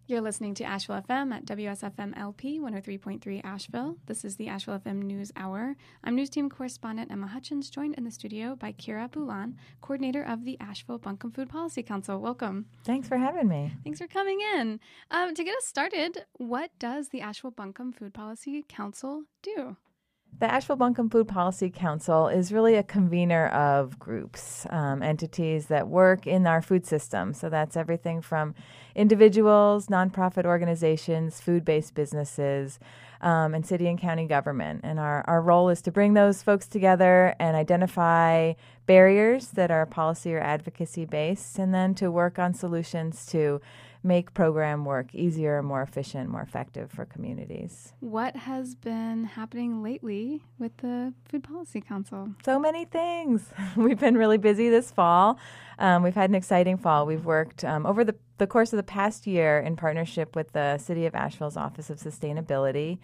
You're listening to Asheville FM at WSFM LP 103.3 Asheville. This is the Asheville FM News Hour. I'm News Team correspondent Emma Hutchins, joined in the studio by Kira Boulan, coordinator of the Asheville Buncombe Food Policy Council. Welcome. Thanks for having me. Thanks for coming in. To get us started, what does the Asheville Buncombe Food Policy Council do? The Asheville Buncombe Food Policy Council is really a convener of groups, entities that work in our food system. So that's everything from individuals, nonprofit organizations, food-based businesses, and city and county government. And our role is to bring those folks together and identify barriers that are policy or advocacy based, and then to work on solutions to make program work easier, more efficient, more effective for communities. What has been happening lately with the Food Policy Council? So many things. We've been really busy this fall. We've had an exciting fall. We've worked over the course of the past year in partnership with the City of Asheville's Office of Sustainability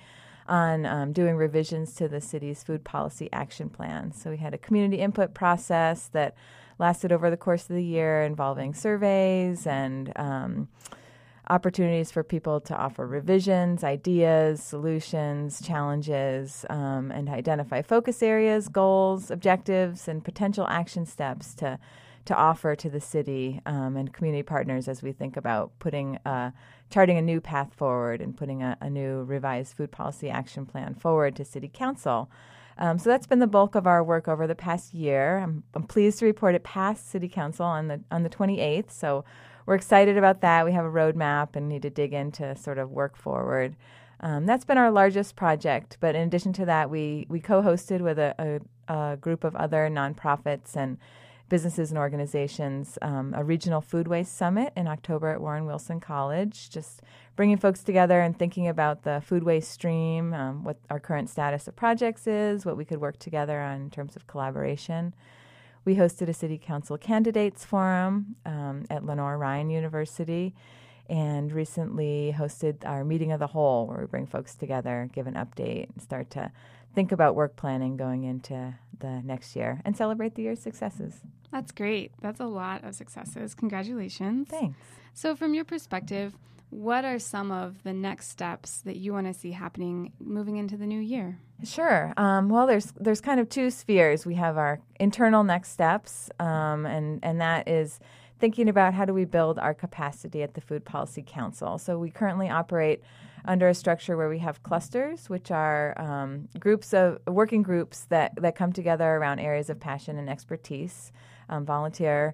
on doing revisions to the city's food policy action plan. So we had a community input process that lasted over the course of the year, involving surveys and opportunities for people to offer revisions, ideas, solutions, challenges, and identify focus areas, goals, objectives, and potential action steps to offer to the city and community partners as we think about charting a new path forward and putting a new revised food policy action plan forward to City Council. So that's been the bulk of our work over the past year. I'm pleased to report it passed City Council on the 28th. So we're excited about that. We have a roadmap and need to dig in to sort of work forward. That's been our largest project. But in addition to that, we co-hosted with a group of other nonprofits and businesses and organizations a regional food waste summit in October at Warren Wilson College, just bringing folks together and thinking about the food waste stream, what our current status of projects is, what we could work together on in terms of collaboration. We hosted a City Council Candidates Forum at Lenore Ryan University, and recently hosted our Meeting of the Whole, where we bring folks together, give an update, and start to think about work planning going into the next year and celebrate the year's successes. That's great. That's a lot of successes. Congratulations. Thanks. So from your perspective, what are some of the next steps that you want to see happening moving into the new year? Sure. Well, there's kind of two spheres. We have our internal next steps, and that is thinking about how do we build our capacity at the Food Policy Council. So we currently operate under a structure where we have clusters, which are working groups that come together around areas of passion and expertise, volunteer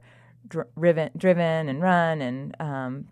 driven and run, and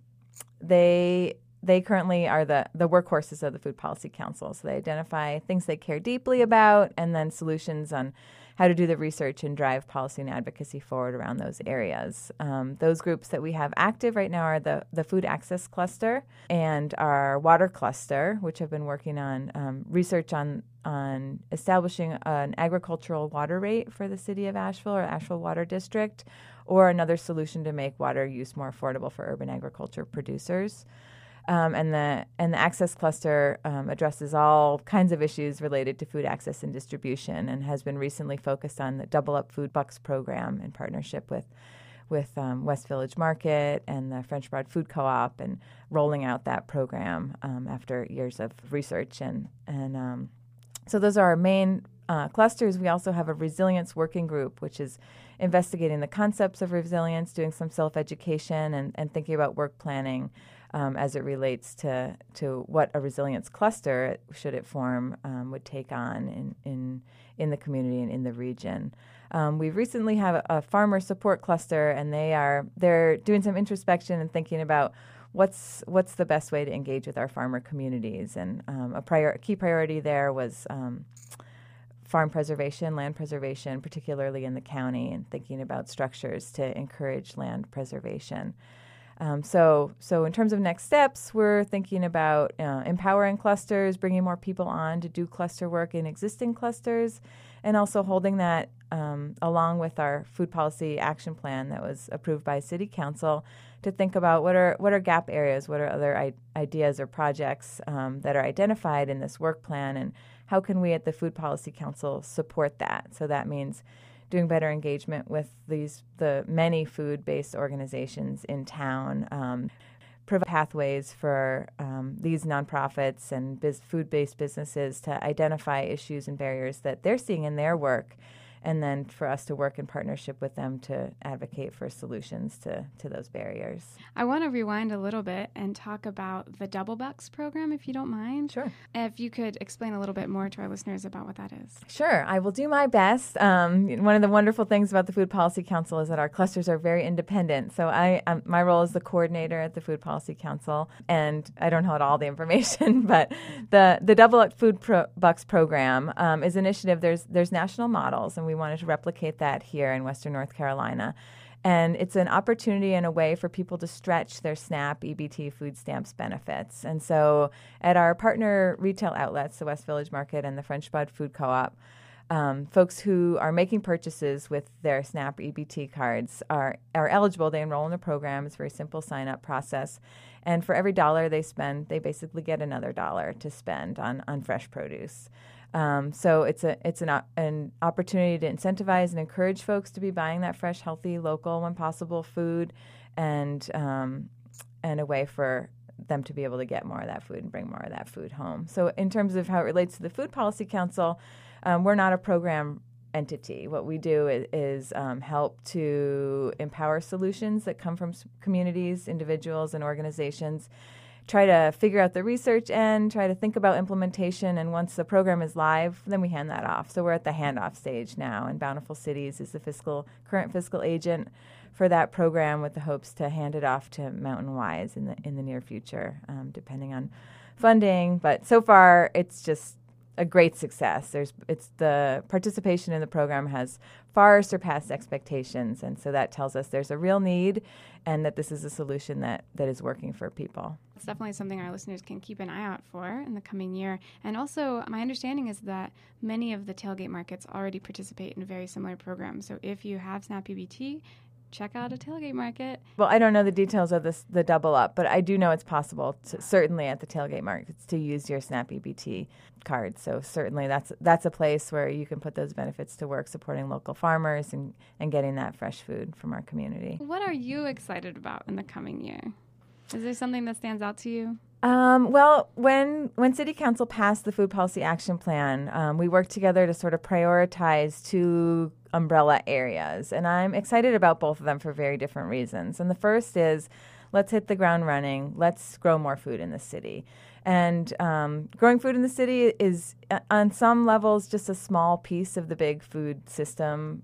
they currently are the workhorses of the Food Policy Council. So they identify things they care deeply about, and then solutions on how to do the research and drive policy and advocacy forward around those areas. Those groups that we have active right now are the Food Access Cluster and our Water Cluster, which have been working on research on establishing an agricultural water rate for the city of Asheville or Asheville Water District, or another solution to make water use more affordable for urban agriculture producers. And the Access Cluster addresses all kinds of issues related to food access and distribution, and has been recently focused on the Double Up Food Bucks program in partnership with West Village Market and the French Broad Food Co-op, and rolling out that program after years of research. And so those are our main clusters. We also have a resilience working group, which is investigating the concepts of resilience, doing some self-education, and thinking about work planning as it relates to what a resilience cluster, should it form, would take on in the community and in the region. We recently have a farmer support cluster, and they're doing some introspection and thinking about what's the best way to engage with our farmer communities. And a key priority there was farm preservation, land preservation, particularly in the county, and thinking about structures to encourage land preservation. So in terms of next steps, we're thinking about empowering clusters, bringing more people on to do cluster work in existing clusters, and also holding that along with our food policy action plan that was approved by City Council, to think about what are gap areas, what are other ideas or projects that are identified in this work plan, and how can we at the Food Policy Council support that. So that means doing better engagement with the many food-based organizations in town, provide pathways for these nonprofits and food-based businesses to identify issues and barriers that they're seeing in their work, and then for us to work in partnership with them to advocate for solutions to those barriers. I want to rewind a little bit and talk about the Double Bucks program, if you don't mind. Sure. If you could explain a little bit more to our listeners about what that is. Sure. I will do my best. One of the wonderful things about the Food Policy Council is that our clusters are very independent. So my role is the coordinator at the Food Policy Council, and I don't hold all the information, but the Double Up Bucks program is an initiative. There's national models, and we wanted to replicate that here in Western North Carolina. And it's an opportunity and a way for people to stretch their SNAP EBT food stamps benefits. And so at our partner retail outlets, the West Village Market and the French Bud Food Co-op, folks who are making purchases with their SNAP EBT cards are eligible. They enroll in the program. It's a very simple sign-up process. And for every dollar they spend, they basically get another dollar to spend on fresh produce. So it's an opportunity to incentivize and encourage folks to be buying that fresh, healthy, local, when possible, food, and a way for them to be able to get more of that food and bring more of that food home. So in terms of how it relates to the Food Policy Council, we're not a program entity. What we do is help to empower solutions that come from communities, individuals, and organizations, try to figure out the research and try to think about implementation. And once the program is live, then we hand that off. So we're at the handoff stage now, and Bountiful Cities is the current fiscal agent for that program, with the hopes to hand it off to Mountain Wise in the near future, depending on funding. But so far, it's just a great success. The participation in the program has far surpassed expectations, and so that tells us there's a real need and that this is a solution that is working for people. It's definitely something our listeners can keep an eye out for in the coming year. And also, my understanding is that many of the tailgate markets already participate in very similar programs. So if you have SNAP EBT, check out a tailgate market. Well, I don't know the details of the double up, but I do know it's possible, certainly at the tailgate markets, to use your SNAP EBT card. So certainly that's a place where you can put those benefits to work, supporting local farmers and getting that fresh food from our community. What are you excited about in the coming year? Is there something that stands out to you? Well, when City Council passed the Food Policy Action Plan, we worked together to sort of prioritize two umbrella areas. And I'm excited about both of them for very different reasons. And the first is, let's hit the ground running. Let's grow more food in the city. And growing food in the city is, on some levels, just a small piece of the big food system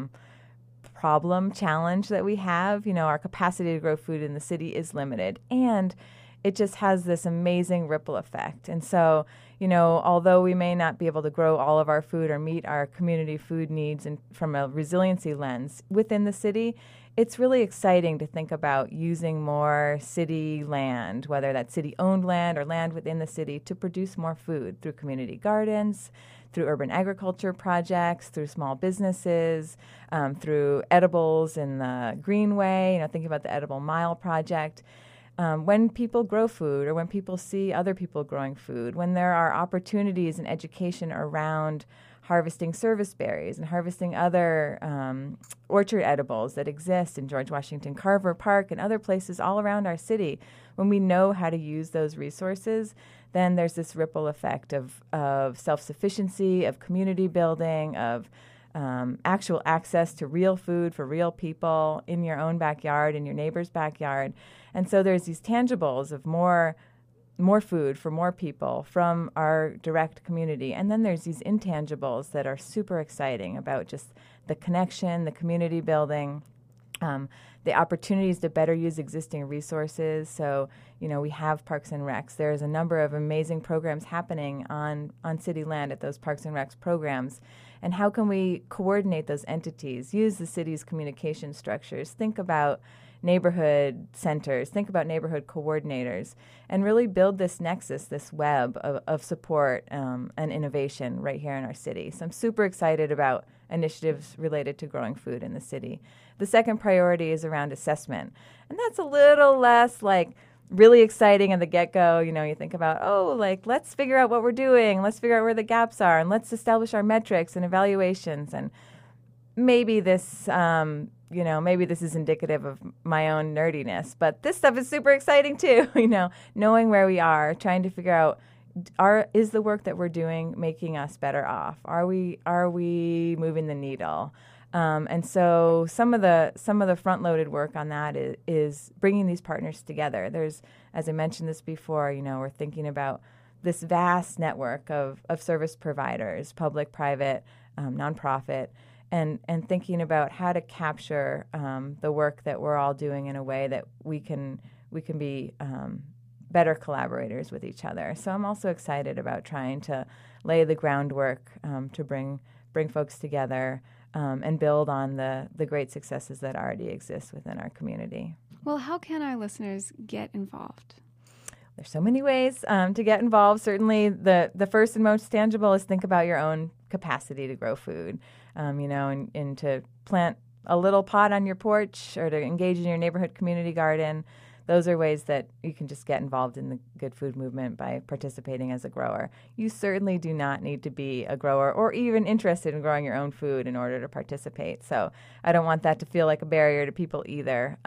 challenge that we have. You know, our capacity to grow food in the city is limited, and it just has this amazing ripple effect. And so, you know, although we may not be able to grow all of our food or meet our community food needs and from a resiliency lens within the city, it's really exciting to think about using more city land, whether that's city-owned land or land within the city, to produce more food through community gardens, through urban agriculture projects, through small businesses, through edibles in the Greenway, you know, thinking about the Edible Mile project. When people grow food, or when people see other people growing food, when there are opportunities in education around harvesting service berries and harvesting other orchard edibles that exist in George Washington Carver Park and other places all around our city, when we know how to use those resources, then there's this ripple effect of self-sufficiency, of community building, of actual access to real food for real people in your own backyard, in your neighbor's backyard. And so there's these tangibles of more food for more people from our direct community. And then there's these intangibles that are super exciting about just the connection, the community building, the opportunities to better use existing resources. So, you know, we have Parks and Recs. There's a number of amazing programs happening on city land at those Parks and Recs programs. And how can we coordinate those entities, use the city's communication structures, think about neighborhood centers, think about neighborhood coordinators, and really build this nexus, this web of support and innovation right here in our city. So I'm super excited about initiatives related to growing food in the city. The second priority is around assessment. And that's a little less like really exciting at the get-go. You know, you think about, let's figure out what we're doing, let's figure out where the gaps are, and let's establish our metrics and evaluations. And maybe this maybe this is indicative of my own nerdiness, but this stuff is super exciting too, knowing where we are, trying to figure out, is the work that we're doing making us better off? Are we moving the needle? And so some of the front-loaded work on that is bringing these partners together. There's, as I mentioned this before, we're thinking about this vast network of service providers, public, private, nonprofit, and thinking about how to capture the work that we're all doing in a way that we can be better collaborators with each other. So I'm also excited about trying to lay the groundwork to bring folks together and build on the great successes that already exist within our community. Well, how can our listeners get involved? There's so many ways to get involved. Certainly, the first and most tangible is think about your own capacity to grow food, and to plant a little pot on your porch or to engage in your neighborhood community garden. Those are ways that you can just get involved in the good food movement by participating as a grower. You certainly do not need to be a grower or even interested in growing your own food in order to participate. So I don't want that to feel like a barrier to people either.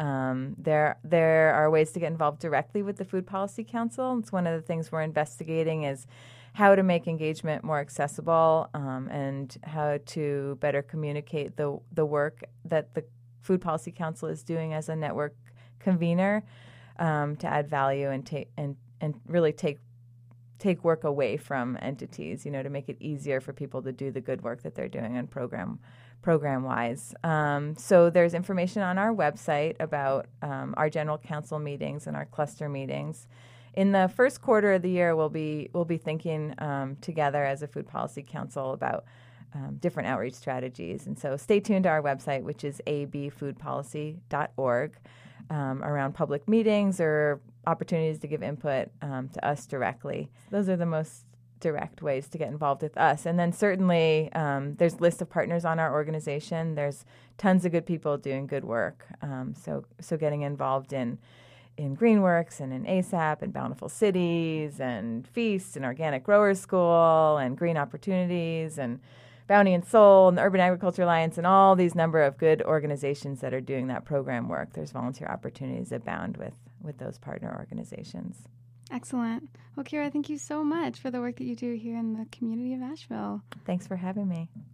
There are ways to get involved directly with the Food Policy Council. It's one of the things we're investigating is how to make engagement more accessible and how to better communicate the work that the Food Policy Council is doing as a network convener. To add value and really take work away from entities, to make it easier for people to do the good work that they're doing on program-wise. So there's information on our website about our general council meetings and our cluster meetings. In the first quarter of the year, we'll be thinking together as a Food Policy Council about different outreach strategies. And so stay tuned to our website, which is abfoodpolicy.org. Around public meetings or opportunities to give input to us directly. Those are the most direct ways to get involved with us. And then certainly there's a list of partners on our organization. There's tons of good people doing good work. So getting involved in Greenworks and in ASAP and Bountiful Cities and Feast and Organic Growers School and Green Opportunities and Bounty and Soul and the Urban Agriculture Alliance and all these number of good organizations that are doing that program work. There's volunteer opportunities abound with those partner organizations. Excellent. Well, Kira, thank you so much for the work that you do here in the community of Asheville. Thanks for having me.